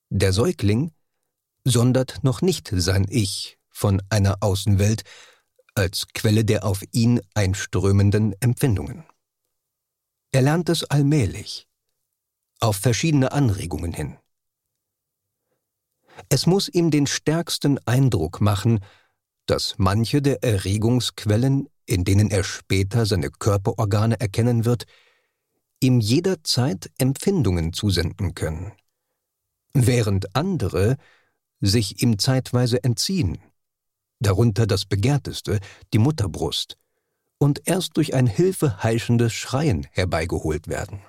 Der Säugling sondert noch nicht sein Ich von einer Außenwelt als Quelle der auf ihn einströmenden Empfindungen. Er lernt es allmählich, auf verschiedene Anregungen hin. Es muss ihm den stärksten Eindruck machen, dass manche der Erregungsquellen, in denen er später seine Körperorgane erkennen wird, ihm jederzeit Empfindungen zusenden können, während andere sich ihm zeitweise entziehen, darunter das Begehrteste, die Mutterbrust, und erst durch ein hilfeheischendes Schreien herbeigeholt werden.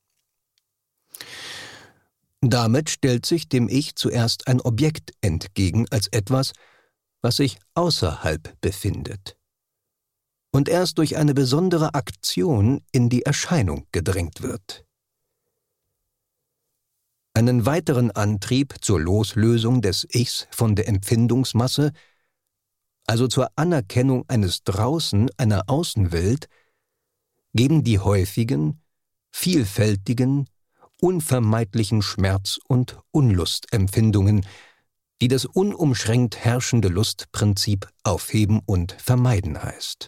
Damit stellt sich dem Ich zuerst ein Objekt entgegen als etwas, was sich außerhalb befindet und erst durch eine besondere Aktion in die Erscheinung gedrängt wird. Einen weiteren Antrieb zur Loslösung des Ichs von der Empfindungsmasse, also zur Anerkennung eines Draußen, einer Außenwelt, geben die häufigen, vielfältigen, unvermeidlichen Schmerz- und Unlustempfindungen, die das unumschränkt herrschende Lustprinzip aufheben und vermeiden heißt.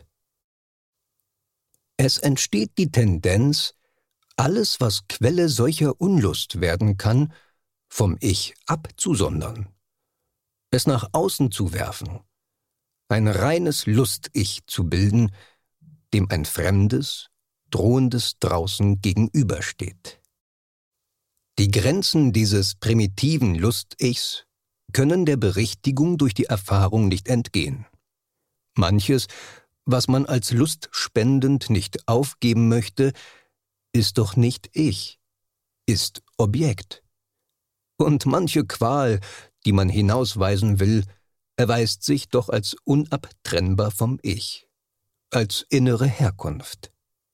Es entsteht die Tendenz, alles, was Quelle solcher Unlust werden kann, vom Ich abzusondern, es nach außen zu werfen, ein reines Lust-Ich zu bilden, dem ein fremdes, drohendes Draußen gegenübersteht. Die Grenzen dieses primitiven Lust-Ichs können der Berichtigung durch die Erfahrung nicht entgehen. Manches, was man als lustspendend nicht aufgeben möchte, ist doch nicht Ich, ist Objekt. Und manche Qual, die man hinausweisen will, erweist sich doch als unabtrennbar vom Ich, als innere Herkunft.